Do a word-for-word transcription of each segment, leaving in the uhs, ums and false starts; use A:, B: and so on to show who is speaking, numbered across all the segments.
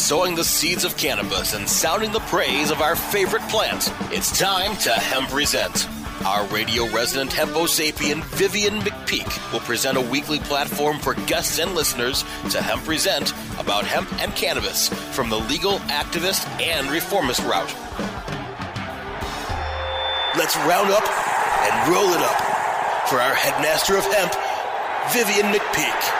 A: sowing the seeds of cannabis and sounding the praise of our favorite plant. It's time to Hemp Present. Our radio resident hempo sapien Vivian McPeak will present a weekly platform for guests and listeners to Hemp Present about hemp and cannabis from the legal, activist, and reformist route. Let's round up and roll it up for our headmaster of hemp, Vivian McPeak.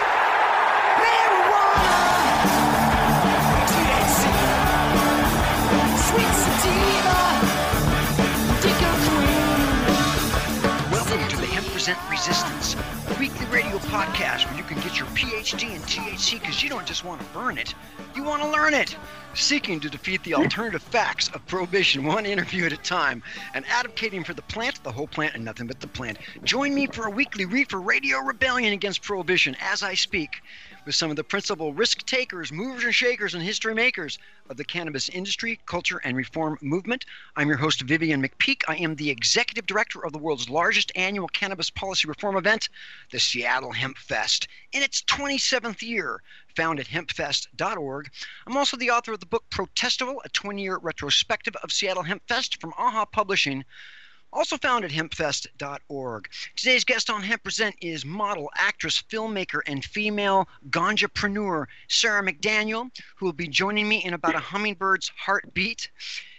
B: Resistance, a weekly radio podcast where you can get your P H D in T H C because you don't just want to burn it, you want to learn it. Seeking to defeat the alternative facts of prohibition one interview at a time and advocating for the plant, the whole plant, and nothing but the plant. Join me for a weekly reefer radio rebellion against prohibition as I speak with some of the principal risk takers, movers and shakers, and history makers of the cannabis industry, culture, and reform movement. I'm your host, Vivian McPeak. I am the executive director of the world's largest annual cannabis policy reform event, the Seattle Hemp Fest, in its twenty-seventh year, found at hemp fest dot org. I'm also the author of the book Protestival, a twenty-year retrospective of Seattle Hemp Fest from A H A Publishing, also found at hemp fest dot org. Today's guest on Hemp Present is model, actress, filmmaker, and female ganjapreneur Sarah McDaniel, who will be joining me in about a hummingbird's heartbeat.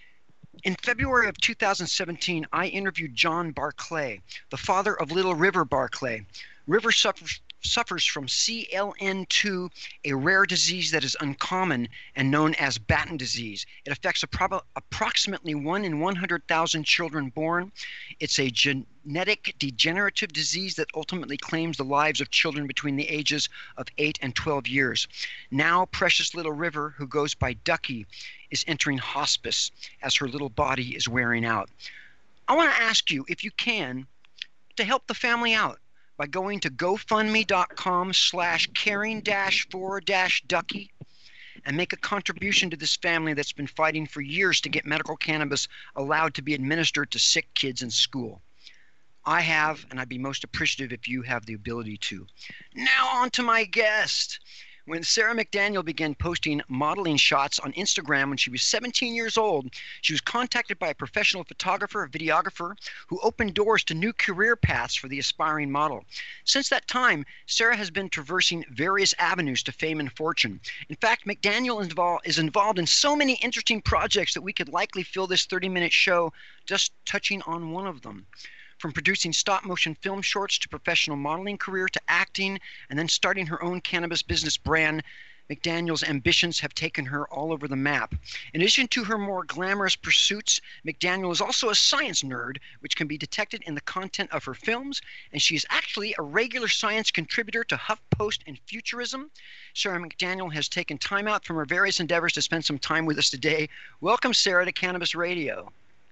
B: In February of two thousand seventeen, I interviewed John Barclay, the father of Little River Barclay. River suffers suffers from C L N two, a rare disease that is uncommon and known as Batten disease. It affects appro- approximately one in one hundred thousand children born. It's a genetic degenerative disease that ultimately claims the lives of children between the ages of eight and twelve years. Now, precious little River, who goes by Ducky, is entering hospice as her little body is wearing out. I want to ask you, if you can, to help the family out by going to gofundme.com slash caring dash for dash ducky and make a contribution to this family that's been fighting for years to get medical cannabis allowed to be administered to sick kids in school. I have, and I'd be most appreciative if you have the ability to. Now on to my guest. When Sarah McDaniel began posting modeling shots on Instagram when she was seventeen years old, she was contacted by a professional photographer, a videographer, who opened doors to new career paths for the aspiring model. Since that time, Sarah has been traversing various avenues to fame and fortune. In fact, McDaniel is involved, is involved in so many interesting projects that we could likely fill this thirty-minute show just touching on one of them. From producing stop-motion film shorts to professional modeling career to acting and then starting her own cannabis business brand, McDaniel's ambitions have taken her all over the map. In addition to her more glamorous pursuits, McDaniel is also a science nerd, which can be detected in the content of her films, and she is actually a regular science contributor to HuffPost and Futurism. Sarah McDaniel has taken time out from her various endeavors to spend some time with us today. Welcome, Sarah, to Cannabis Radio.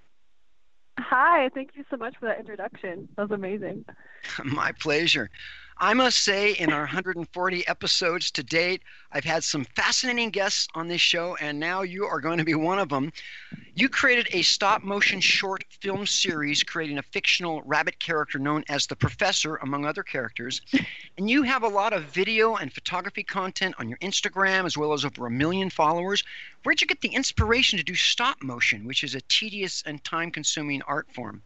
C: Hi, thank you so much for that introduction. That was amazing.
B: My pleasure. I must say, in our one hundred forty episodes to date, I've had some fascinating guests on this show, and now you are going to be one of them. You created a stop-motion short film series creating a fictional rabbit character known as the Professor, among other characters. And you have a lot of video and photography content on your Instagram, as well as over a million followers. Where'd you get the inspiration to do stop-motion, which is a tedious and time-consuming art form?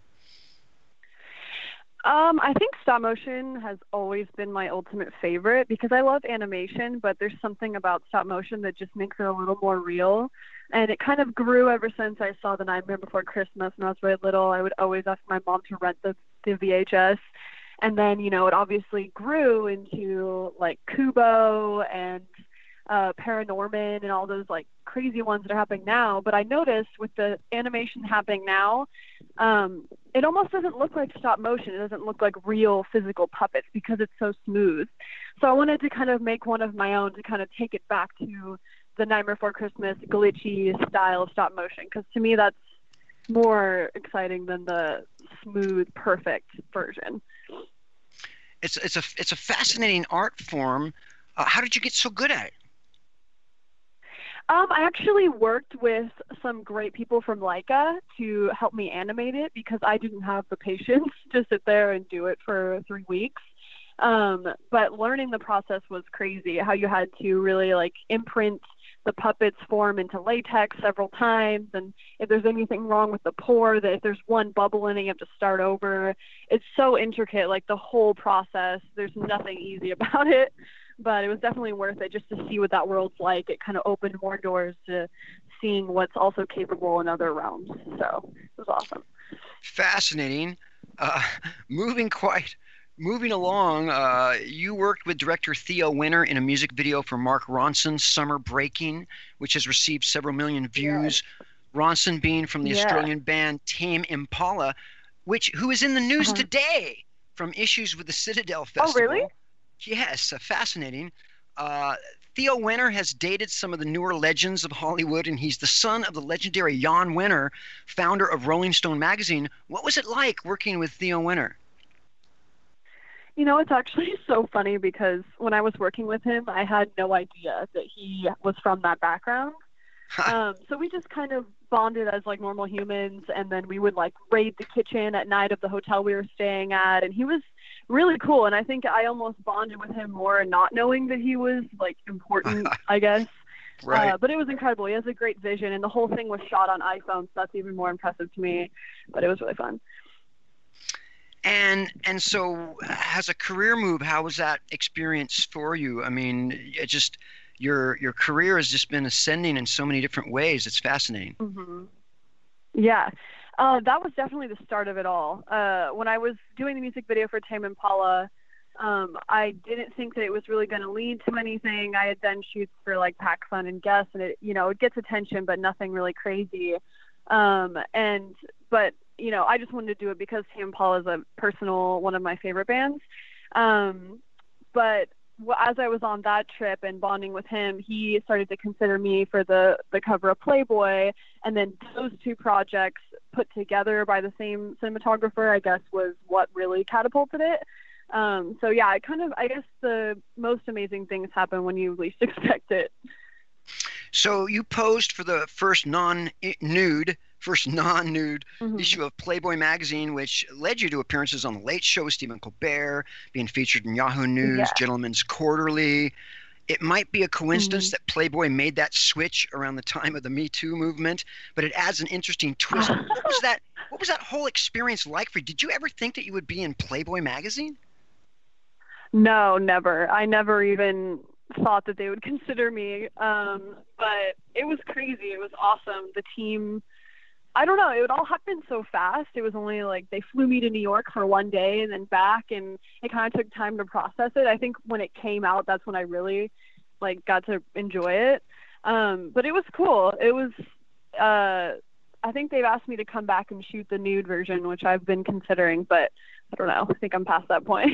C: Um, I think stop motion has always been my ultimate favorite because I love animation, but there's something about stop motion that just makes it a little more real. And it kind of grew ever since I saw The Nightmare Before Christmas when I was really little. I would always ask my mom to rent the, the V H S. And then, you know, it obviously grew into like Kubo and uh, Paranorman and all those like crazy ones that are happening now. But I noticed with the animation happening now, um, it almost doesn't look like stop motion. It doesn't look like real physical puppets because it's so smooth. So I wanted to kind of make one of my own to kind of take it back to the Nightmare Before Christmas glitchy style of stop motion, because to me that's more exciting than the smooth, perfect version.
B: It's it's a it's a fascinating art form. Uh, how did you get so good at it?
C: Um, I actually worked with some great people from Leica to help me animate it because I didn't have the patience to sit there and do it for three weeks. Um, but learning the process was crazy, how you had to really like imprint the puppets form into latex several times, and if there's anything wrong with the pour, that if there's one bubble in it, you have to start over. It's so intricate, like the whole process. There's nothing easy about it, but it was definitely worth it just to see what that world's like. It kind of opened more doors to seeing what's also capable in other realms. So it was awesome.
B: Fascinating. Uh, moving quite, moving along, uh, you worked with director Theo Winter in a music video for Mark Ronson's Summer Breaking, which has received several million views. Yes. Ronson being from the yeah. Australian band Tame Impala, which who is in the news uh-huh. today from issues with the Citadel Festival.
C: Oh, really?
B: Yes, uh, fascinating. Uh, Theo Winter has dated some of the newer legends of Hollywood, and he's the son of the legendary Jan Winter, founder of Rolling Stone magazine. What was it like working with Theo Winter?
C: You know, it's actually so funny because when I was working with him, I had no idea that he was from that background. um, so we just kind of bonded as like normal humans, and then we would like raid the kitchen at night of the hotel we were staying at, and he was really cool. And I think I almost bonded with him more not knowing that he was like important, I guess.
B: Right.
C: Uh, but it was incredible. He has a great vision, and the whole thing was shot on iPhone, so that's even more impressive to me. But it was really fun.
B: And and so, as a career move, how was that experience for you? I mean, it just your your career has just been ascending in so many different ways. It's fascinating.
C: Mm-hmm. Yeah. Uh, that was definitely the start of it all. Uh, when I was doing the music video for Tame Impala, um, I didn't think that it was really going to lead to anything. I had done shoots for like Pac Fun and Guess, and it, you know, it gets attention, but nothing really crazy. Um, and, but, you know, I just wanted to do it because Tame Impala is a personal, one of my favorite bands. Um, but as I was on that trip and bonding with him, he started to consider me for the, the cover of Playboy. And then those two projects put together by the same cinematographer, I guess, was what really catapulted it. Um, so yeah, it kind of, I guess the most amazing things happen when you least expect it.
B: So you posed for the first non-nude, first non-nude mm-hmm. issue of Playboy magazine, which led you to appearances on The Late Show with Stephen Colbert, being featured in Yahoo News, yeah. Gentleman's Quarterly. It might be a coincidence mm-hmm. that Playboy made that switch around the time of the Me Too movement, but it adds an interesting twist. What was that? What was that whole experience like for you? Did you ever think that you would be in Playboy magazine?
C: No, never. I never even thought that they would consider me. Um, but it was crazy. It was awesome. The team, I don't know, it would all happen so fast. It was only like they flew me to New York for one day and then back, and it kind of took time to process it. I think when it came out, that's when I really like got to enjoy it. Um, but it was cool. It was, uh, I think they've asked me to come back and shoot the nude version, which I've been considering, but I don't know. I think I'm past that point.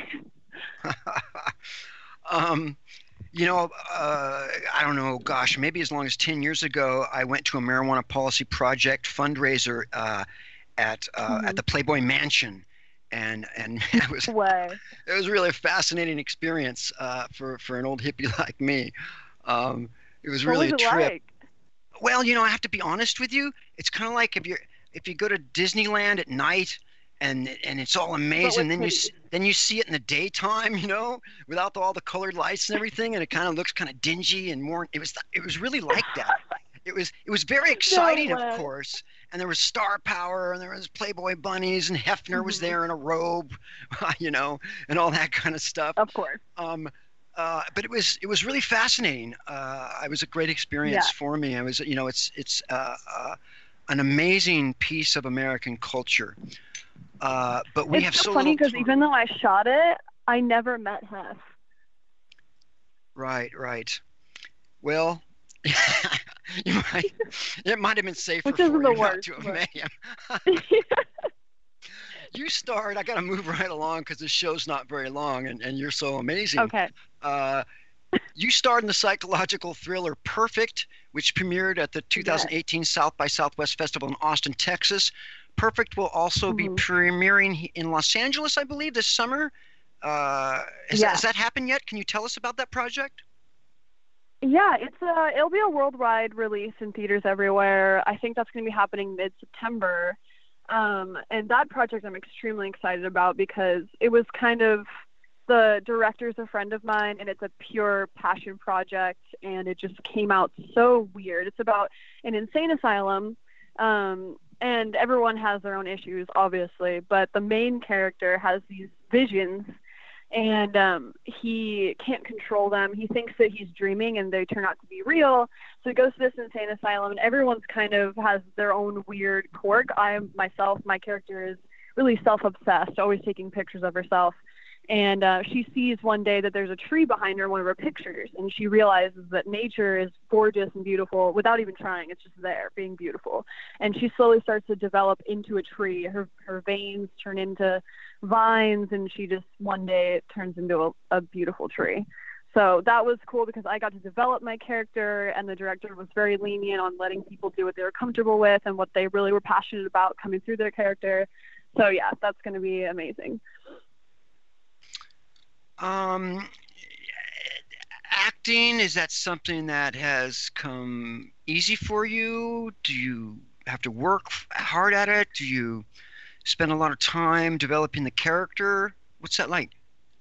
B: um, You know, uh, I don't know, gosh, maybe as long as ten years ago, I went to a marijuana policy project fundraiser uh, at uh, mm-hmm. at the Playboy Mansion. And and it was
C: Way.
B: it was really a fascinating experience uh, for, for an old hippie like me. Um, it was really
C: what was
B: a
C: it
B: trip.
C: Like?
B: Well, you know, I have to be honest with you. It's kind of like if you if you go to Disneyland at night and and it's all amazing, then you then you see it in the daytime, you know, without the, all the colored lights and everything, and it kind of looks kind of dingy and more. It was it was really like that. It was it was very exciting,
C: no
B: of course. And there was star power, and there was Playboy bunnies, and Hefner mm-hmm. was there in a robe, you know, and all that kind of stuff.
C: Of course.
B: Um, uh, but it was it was really fascinating. Uh, it was a great experience
C: yeah.
B: for me. I was, you know, it's it's uh, uh, an amazing piece of American culture. Uh, but we
C: it's
B: have
C: so,
B: so
C: funny
B: because
C: even though I shot it, I never met Hef.
B: Right, right. Well, you might, it might have been safer
C: Which
B: for
C: isn't
B: you
C: the
B: not
C: worst,
B: to have
C: but...
B: met him. You starred. I got to move right along because this show's not very long, and, and you're so amazing.
C: Okay.
B: Uh, you starred in the psychological thriller Perfect, which premiered at the two thousand eighteen yes. South by Southwest Festival in Austin, Texas. Perfect will also mm-hmm. be premiering in Los Angeles, I believe, this summer. Uh, has,
C: yeah.
B: that, has that happened yet? Can you tell us about that project?
C: Yeah, it's a, it'll be a worldwide release in theaters everywhere. I think that's going to be happening mid-September. Um, and that project I'm extremely excited about because it was kind of the director's a friend of mine, and it's a pure passion project, and it just came out so weird. It's about an insane asylum, um, and everyone has their own issues, obviously, but the main character has these visions, and um, he can't control them. He thinks that he's dreaming, and they turn out to be real. So he goes to this insane asylum, and everyone's kind of has their own weird quirk. I myself, my character is really self-obsessed, always taking pictures of herself. And uh, she sees one day that there's a tree behind her in one of her pictures, and she realizes that nature is gorgeous and beautiful without even trying. It's just there, being beautiful. And she slowly starts to develop into a tree. Her her veins turn into vines, and she just one day it turns into a, a beautiful tree. So that was cool because I got to develop my character, and the director was very lenient on letting people do what they were comfortable with and what they really were passionate about coming through their character. So yeah, that's going to be amazing.
B: Um, acting, is that something that has come easy for you? Do you have to work hard at it? Do you spend a lot of time developing the character? What's that like?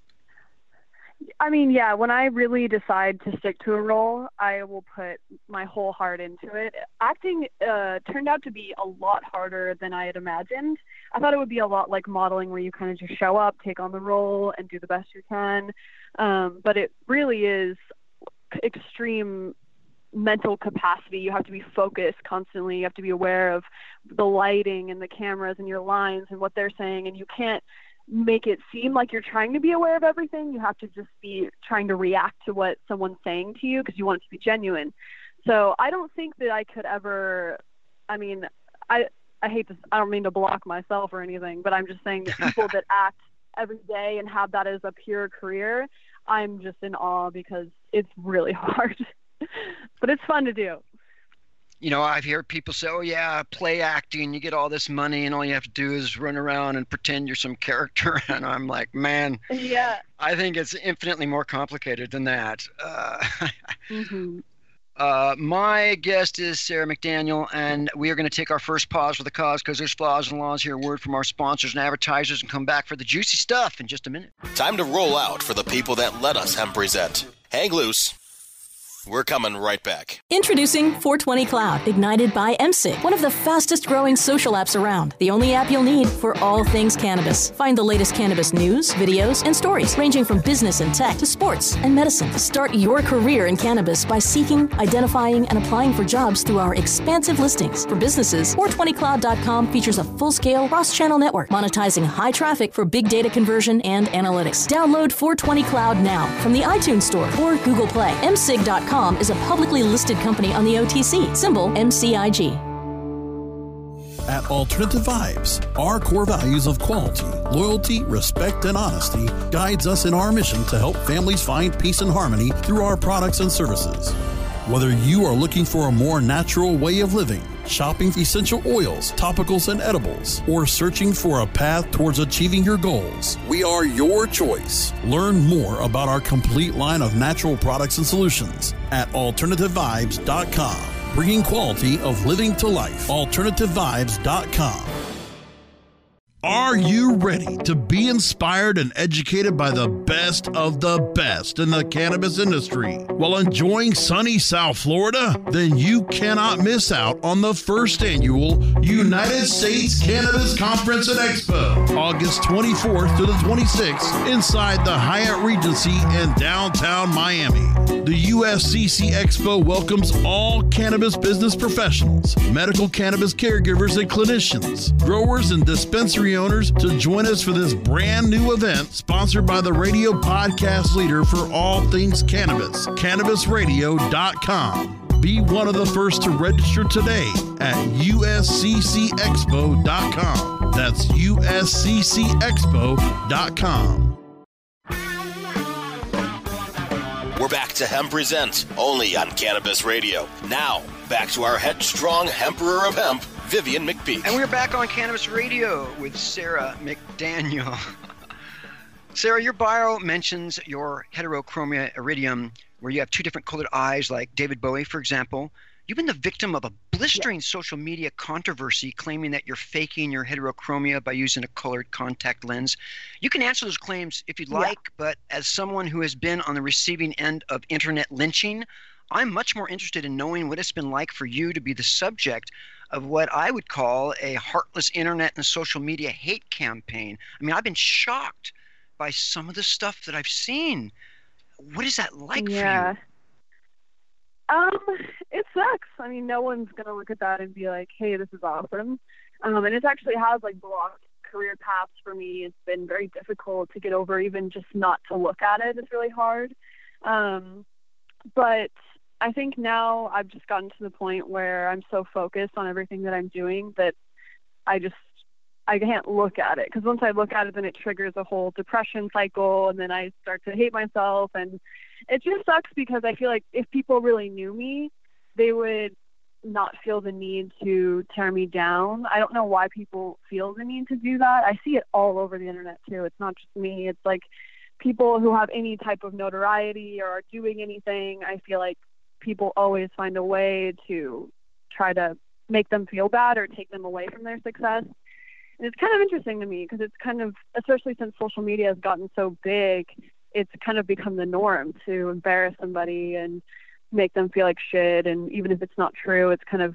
C: I mean, yeah, when I really decide to stick to a role, I will put my whole heart into it. Acting uh, turned out to be a lot harder than I had imagined. I thought it would be a lot like modeling, where you kind of just show up, take on the role, and do the best you can. Um, but it really is extreme mental capacity. You have to be focused constantly. You have to be aware of the lighting and the cameras and your lines and what they're saying, and you can't make it seem like you're trying to be aware of everything. You have to just be trying to react to what someone's saying to you because you want it to be genuine. So I don't think that I could ever, I mean, I I hate this, I don't mean to block myself or anything, but I'm just saying that people that act every day and have that as a pure career, I'm just in awe because it's really hard. But it's fun to do.
B: You know, I've heard people say, oh, yeah, play acting, you get all this money, and all you have to do is run around and pretend you're some character. And I'm like, man,
C: yeah,
B: I think it's infinitely more complicated than that. Uh,
C: mm-hmm.
B: uh, my guest is Sarah McDaniel, and we are going to take our first pause for the cause because there's flaws and laws here. A word from our sponsors and advertisers, and come back for the juicy stuff in just a minute.
A: Time to roll out for the people that let us Hemp Present. Hang loose. We're coming right back.
D: Introducing four twenty Cloud, ignited by M S I G, one of the fastest growing social apps around. The only app you'll need for all things cannabis. Find the latest cannabis news, videos, and stories, ranging from business and tech to sports and medicine. Start your career in cannabis by seeking, identifying, and applying for jobs through our expansive listings. For businesses, four twenty cloud dot com features a full-scale cross-channel network, monetizing high traffic for big data conversion and analytics. Download four twenty Cloud now from the iTunes Store or Google Play. M S I G dot com is a publicly listed company on the O T C, symbol M C I G.
E: At Alternative Vibes, our core values of quality, loyalty, respect, and honesty guides us in our mission to help families find peace and harmony through our products and services. Whether you are looking for a more natural way of living, shopping essential oils, topicals, and edibles, or searching for a path towards achieving your goals, we are your choice. Learn more about our complete line of natural products and solutions at alternative vibes dot com. Bringing quality of living to life. alternative vibes dot com. Are you ready to be inspired and educated by the best of the best in the cannabis industry while enjoying sunny South Florida? Then you cannot miss out on the first annual United States Cannabis Conference and Expo, August twenty-fourth to the twenty-sixth, inside the Hyatt Regency in downtown Miami. The U S C C Expo welcomes all cannabis business professionals, medical cannabis caregivers and clinicians, growers and dispensary owners to join us for this brand new event sponsored by the radio podcast leader for all things cannabis, cannabis radio dot com. Be one of the first to register today at U S C C expo dot com. That's U S C C expo dot com.
A: We're back to Hemp Present, only on Cannabis Radio. Now, back to our headstrong Emperor of Hemp, Vivian McPeak.
B: And we're back on Cannabis Radio with Sarah McDaniel. Sarah, your bio mentions your heterochromia iridium, where you have two different colored eyes, like David Bowie, for example. You've been the victim of a blistering yeah. social media controversy claiming that you're faking your heterochromia by using a colored contact lens. You can answer those claims if you'd like, yeah. but as someone who has been on the receiving end of internet lynching, I'm much more interested in knowing what it's been like for you to be the subject of what I would call a heartless internet and social media hate campaign. I mean, I've been shocked by some of the stuff that I've seen. What is that like
C: yeah.
B: for you?
C: Um, it sucks. I mean, no one's going to look at that and be like, hey, this is awesome. Um, and it actually has like blocked career paths for me. It's been very difficult to get over, even just not to look at it. It's really hard. Um, but I think now I've just gotten to the point where I'm so focused on everything that I'm doing that I just, I can't look at it. Because once I look at it, then it triggers a whole depression cycle, and then I start to hate myself. And it just sucks because I feel like if people really knew me, they would not feel the need to tear me down. I don't know why people feel the need to do that. I see it all over the internet too. It's not just me. It's like people who have any type of notoriety or are doing anything, I feel like people always find a way to try to make them feel bad or take them away from their success. And it's kind of interesting to me because it's kind of, especially since social media has gotten so big, it's kind of become the norm to embarrass somebody and make them feel like shit. And even if it's not true, it's kind of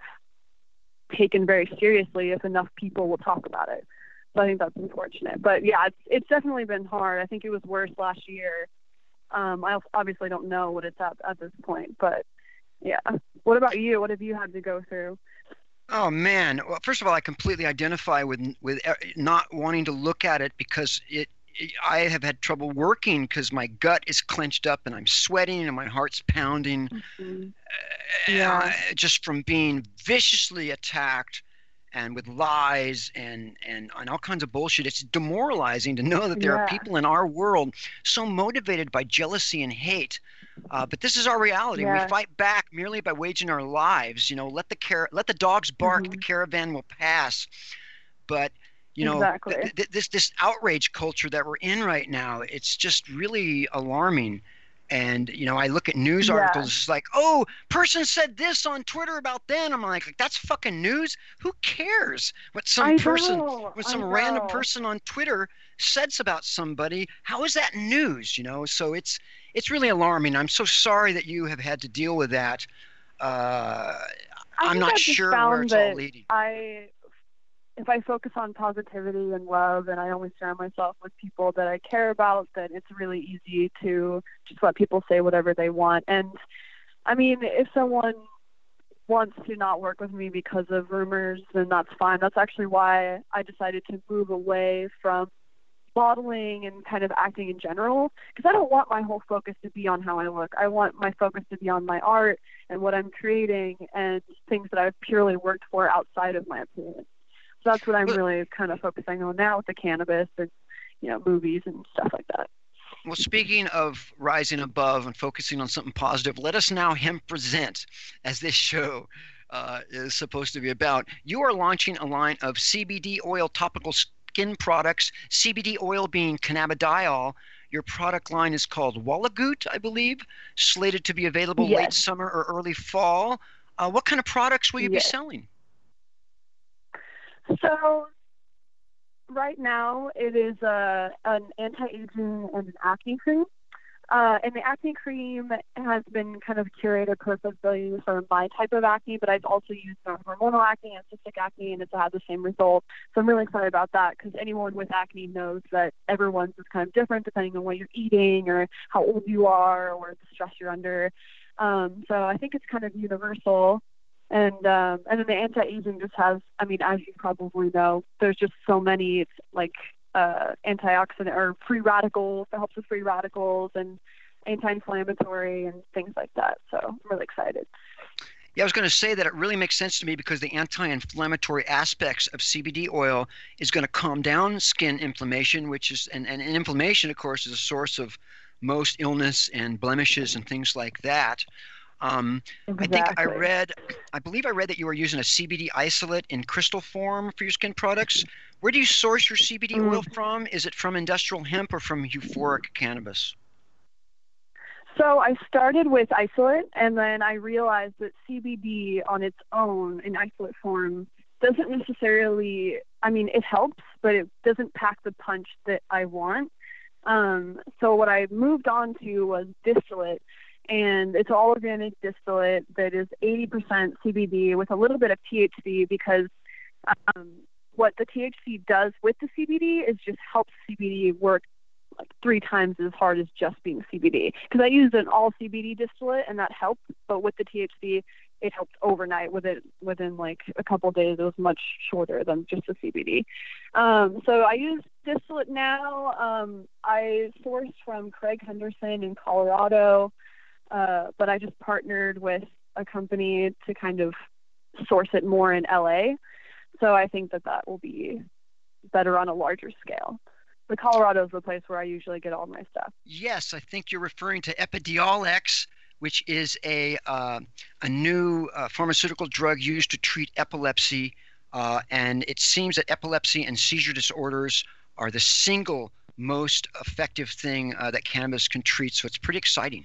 C: taken very seriously if enough people will talk about it. So I think that's unfortunate. But yeah, it's it's definitely been hard. I think it was worse last year. Um, I obviously don't know what it's at at this point, but yeah. What about you? What have you had to go through?
B: Oh man! Well, first of all, I completely identify with with not wanting to look at it because it. it I have had trouble working because my gut is clenched up and I'm sweating and my heart's pounding,
C: mm-hmm.
B: yeah. uh, just from being viciously attacked and with lies and, and, and all kinds of bullshit. It's demoralizing to know that there
C: yeah.
B: are people in our world so motivated by jealousy and hate. Uh, but this is our reality.
C: Yeah.
B: We fight back merely by waging our lives. You know, let the car- let the dogs bark.
C: Mm-hmm.
B: The caravan will pass. But you know,
C: exactly.
B: th- th- this this outrage culture that we're in right now, it's just really alarming. And you know, I look at news
C: yeah.
B: articles. It's like, oh, person said this on Twitter about them. I'm like, that's fucking news. Who cares what some
C: I
B: person,
C: know.
B: what some
C: I
B: random
C: know.
B: person on Twitter says about somebody? How is that news? You know, so it's it's really alarming. I'm so sorry that you have had to deal with that. Uh, I'm not sure where it's all leading.
C: I, if I focus on positivity and love, and I only surround myself with people that I care about, then it's really easy to just let people say whatever they want. And I mean, if someone wants to not work with me because of rumors, then that's fine. That's actually why I decided to move away from modeling and kind of acting in general, because I don't want my whole focus to be on how I look. I want my focus to be on my art and what I'm creating and things that I've purely worked for outside of my appearance. So that's what I'm really kind of focusing on now with the cannabis and, you know, movies and stuff like that.
B: Well, speaking of rising above and focusing on something positive, let us now hemp present, as this show uh, is supposed to be about. You are launching a line of C B D oil topical skin products, C B D oil being cannabidiol. Your product line is called Wallagoot, I believe, slated to be available
C: yes.
B: late summer or early fall. Uh, what kind of products will you
C: yes.
B: be selling?
C: So right now it is uh, an anti-aging and an acne cream. Uh, and the acne cream has been kind of curated purposely for my type of acne, but I've also used uh, hormonal acne and cystic acne, and it's had the same result. So I'm really excited about that because anyone with acne knows that everyone's is kind of different depending on what you're eating or how old you are or the stress you're under. Um, so I think it's kind of universal. And um, and then the anti-aging just has, I mean, as you probably know, there's just so many, it's like uh, antioxidant or free radicals, it helps with free radicals and anti-inflammatory and things like that. So I'm really excited.
B: Yeah, I was going to say that it really makes sense to me because the anti-inflammatory aspects of C B D oil is going to calm down skin inflammation, which is, and, and inflammation, of course, is a source of most illness and blemishes and things like that. Um,
C: exactly.
B: I think I read, I believe I read that you were using a C B D isolate in crystal form for your skin products. Where do you source your C B D
C: mm.
B: oil from? Is it from industrial hemp or from euphoric cannabis?
C: So I started with isolate, and then I realized that C B D on its own in isolate form doesn't necessarily, I mean, it helps, but it doesn't pack the punch that I want. Um, so what I moved on to was distillate, and it's all organic distillate that is eighty percent C B D with a little bit of T H C, because um, what the T H C does with the C B D is just helps C B D work like three times as hard as just being C B D. Because I used an all C B D distillate and that helped, but with the T H C, it helped overnight. With it within like a couple of days, it was much shorter than just the C B D. Um, so I use distillate now. Um, I source from Craig Henderson in Colorado, uh, but I just partnered with a company to kind of source it more in L A. So I think that that will be better on a larger scale. But Colorado is the place where I usually get all my stuff.
B: Yes, I think you're referring to Epidiolex, which is a uh, a new uh, pharmaceutical drug used to treat epilepsy. Uh, and it seems that epilepsy and seizure disorders are the single most effective thing uh, that cannabis can treat. So it's pretty exciting.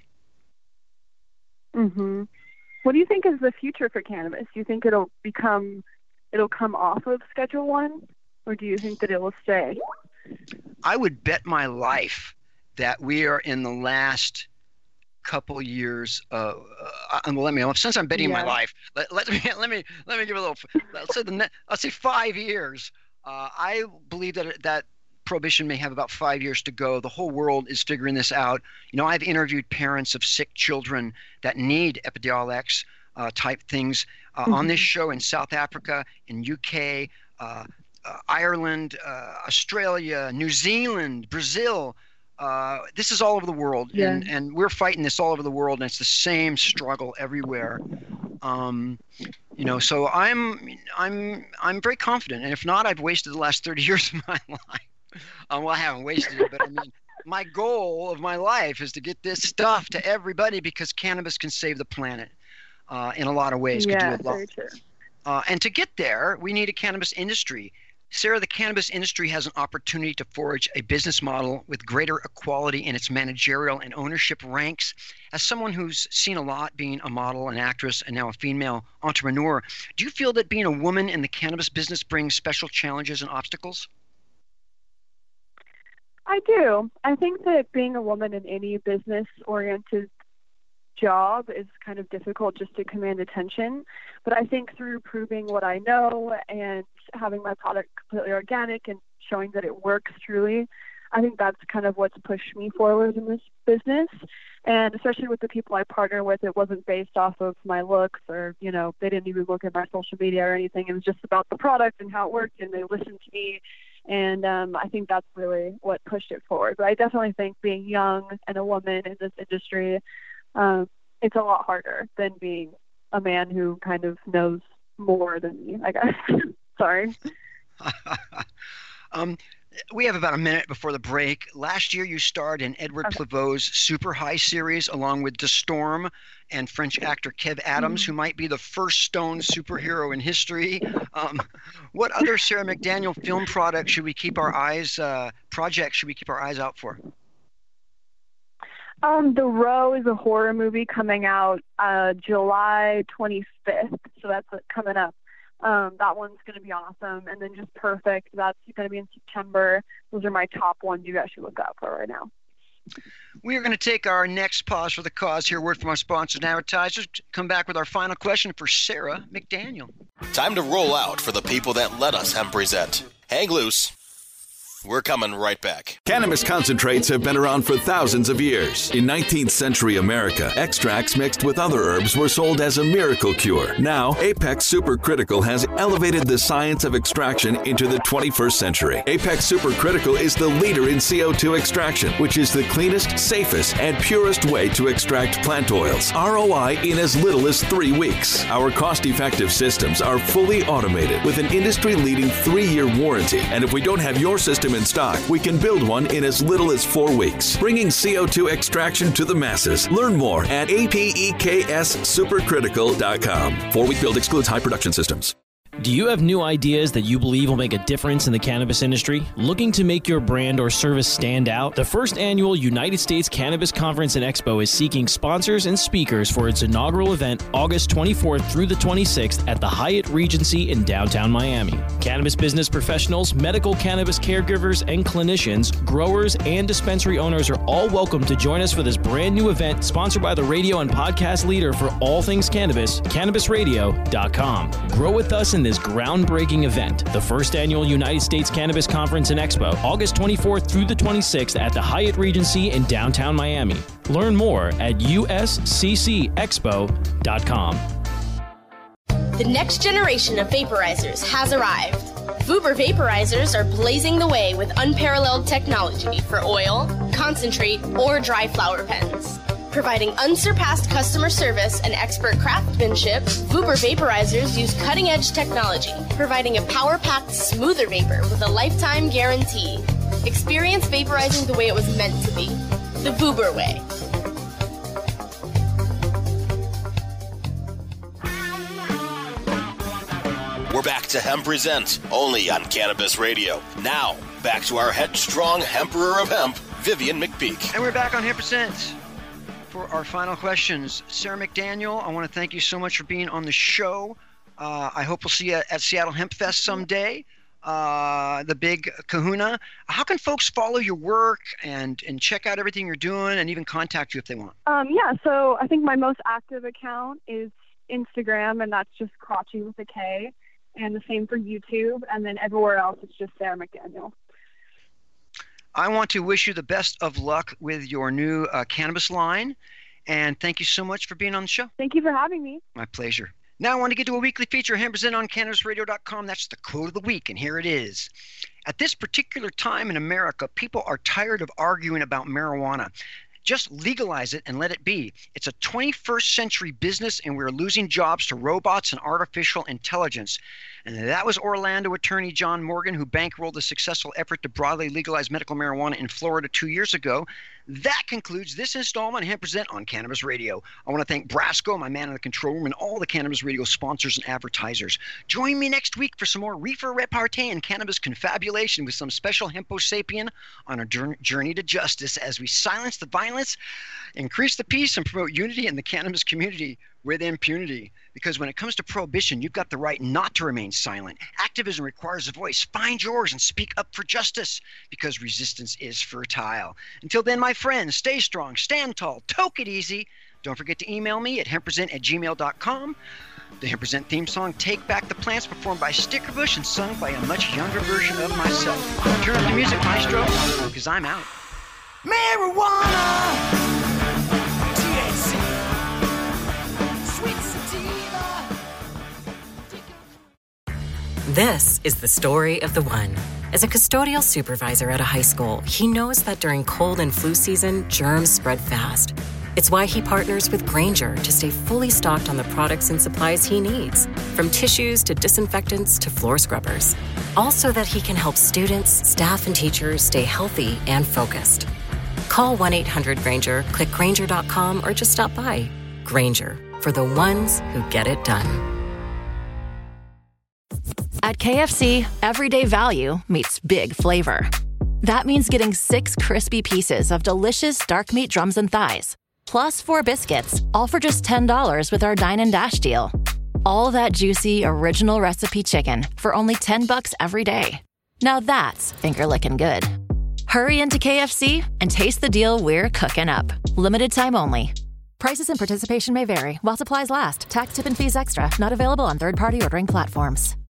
C: Mm-hmm. What do you think is the future for cannabis? Do you think it'll become, it'll come off of Schedule One, or do you think that it will stay?
B: I would bet my life that we are in the last couple years. Uh, uh, well, let me. Since I'm betting yeah. my life, let, let me let me let me give a little. Let's say the let's say five years. Uh, I believe that that prohibition may have about five years to go. The whole world is figuring this out. You know, I've interviewed parents of sick children that need Epidiolex uh, type things uh, mm-hmm. on this show in South Africa, in U K. Uh, Uh, Ireland, uh, Australia, New Zealand, Brazil. Uh, this is all over the world,
C: yeah.
B: and, and we're fighting this all over the world, and it's the same struggle everywhere. Um, you know, so I'm I'm I'm very confident, and if not, I've wasted the last thirty years of my life. Um, well, I haven't wasted it, but I mean, my goal of my life is to get this stuff to everybody, because cannabis can save the planet uh, in a lot of ways.
C: Yeah,
B: could do a lot.
C: very true.
B: Uh, and to get there, we need a cannabis industry. Sarah, the cannabis industry has an opportunity to forge a business model with greater equality in its managerial and ownership ranks. As someone who's seen a lot, being a model, an actress, and now a female entrepreneur, do you feel that being a woman in the cannabis business brings special challenges and obstacles?
C: I do. I think that being a woman in any business-oriented job is kind of difficult just to command attention. But I think through proving what I know and having my product completely organic and showing that it works truly, I think that's kind of what's pushed me forward in this business. And especially with the people I partner with, it wasn't based off of my looks, or, you know, they didn't even look at my social media or anything. It was just about the product and how it worked, and they listened to me. And um, I think that's really what pushed it forward. But I definitely think being young and a woman in this industry, Um, it's a lot harder than being a man who kind of knows more than me, I guess. Sorry.
B: um, we have about a minute before the break. Last year, you starred in Edward okay. Plevau's Super High series, along with De Storm and French actor Kev Adams, mm-hmm. who might be the first stone superhero in history. Um, what other Sarah McDaniel film product should we keep our eyes, uh, projects should we keep our eyes out for?
C: Um, The Row is a horror movie coming out uh, July twenty-fifth, so that's coming up. Um, that one's going to be awesome. And then just Perfect, that's going to be in September. Those are my top ones you guys should look out for right now.
B: We are going to take our next pause for the cause here. Word from our sponsors and advertisers. Come back with our final question for Sarah McDaniel.
A: Time to roll out for the people that let us hemp present. Hang loose. We're coming right back.
F: Cannabis concentrates have been around for thousands of years. In nineteenth century America, extracts mixed with other herbs were sold as a miracle cure. Now, Apex Supercritical has elevated the science of extraction into the twenty-first century. Apex Supercritical is the leader in C O two extraction, which is the cleanest, safest, and purest way to extract plant oils. R O I in as little as three weeks. Our cost-effective systems are fully automated with an industry-leading three-year warranty. And if we don't have your system in stock, we can build one in as little as four weeks, bringing C O two extraction to the masses. Learn more at A P E K S supercritical dot com. Four-week build excludes high production systems.
G: Do you have new ideas that you believe will make a difference in the cannabis industry? Looking to make your brand or service stand out? The first annual United States Cannabis Conference and Expo is seeking sponsors and speakers for its inaugural event August twenty-fourth through the twenty-sixth at the Hyatt Regency in downtown Miami. Cannabis business professionals, medical cannabis caregivers and clinicians, growers, and dispensary owners are all welcome to join us for this brand new event sponsored by the radio and podcast leader for all things cannabis, cannabis radio dot com. Grow with us in this groundbreaking event, the first annual United States Cannabis Conference and Expo, August twenty-fourth through the twenty-sixth at the Hyatt Regency in downtown Miami. Learn more at U S C C expo dot com.
H: The next generation of vaporizers has arrived. Vuber vaporizers are blazing the way with unparalleled technology for oil, concentrate, or dry flower pens. Providing unsurpassed customer service and expert craftsmanship, Vuber vaporizers use cutting-edge technology, providing a power-packed, smoother vapor with a lifetime guarantee. Experience vaporizing the way it was meant to be. The Vuber way.
A: We're back to Hemp Present, only on Cannabis Radio. Now, back to our headstrong Emperor of Hemp, Vivian McPeak.
B: And we're back on Hemp Present for our final questions. Sarah McDaniel, I want to thank you so much for being on the show. Uh, I hope we'll see you at Seattle Hemp Fest someday. Uh, the big kahuna. How can folks follow your work and, and check out everything you're doing and even contact you if they want?
C: Um, yeah, so I think my most active account is Instagram, and that's just Crotchy with a K. And the same for YouTube, and then everywhere else it's just Sarah McDaniel.
B: I want to wish you the best of luck with your new uh, cannabis line, and thank you so much for being on the show.
C: Thank you for having me.
B: My pleasure. Now I want to get to a weekly feature, Hemp Present on Cannabis Radio dot com. That's the quote of the week, and here it is. At this particular time in America, people are tired of arguing about marijuana. Just legalize it and let it be. It's a twenty-first century business, and we're losing jobs to robots and artificial intelligence. And that was Orlando attorney John Morgan, who bankrolled the successful effort to broadly legalize medical marijuana in Florida two years ago. That concludes this installment of Hemp Present on Cannabis Radio. I want to thank Brasco, my man in the control room, and all the Cannabis Radio sponsors and advertisers. Join me next week for some more reefer repartee and cannabis confabulation with some special Hempo Sapien on a journey to justice as we silence the violence, increase the peace, and promote unity in the cannabis community with impunity. Because when it comes to prohibition, you've got the right not to remain silent. Activism requires a voice. Find yours and speak up for justice, because resistance is fertile. Until then, my friends, stay strong, stand tall, toke it easy. Don't forget to email me at hemp present at gmail dot com. The Hemp Present theme song, Take Back the Plants, performed by Stickerbush and sung by a much younger version of myself. Turn up the music, maestro, because I'm out.
I: Marijuana!
J: This is the story of the one. As a custodial supervisor at a high school, he knows that during cold and flu season, germs spread fast. It's why he partners with Grainger to stay fully stocked on the products and supplies he needs, from tissues to disinfectants to floor scrubbers. All so that he can help students, staff, and teachers stay healthy and focused. Call one eight hundred Grainger, click Grainger dot com, or just stop by. Grainger, for the ones who get it done.
K: At K F C, everyday value meets big flavor. That means getting six crispy pieces of delicious dark meat drums and thighs, plus four biscuits, all for just ten dollars with our Dine and Dash deal. All that juicy, original recipe chicken for only ten bucks every day. Now that's finger-licking good. Hurry into K F C and taste the deal we're cooking up. Limited time only. Prices and participation may vary while supplies last. Tax, tip, and fees extra. Not available on third-party ordering platforms.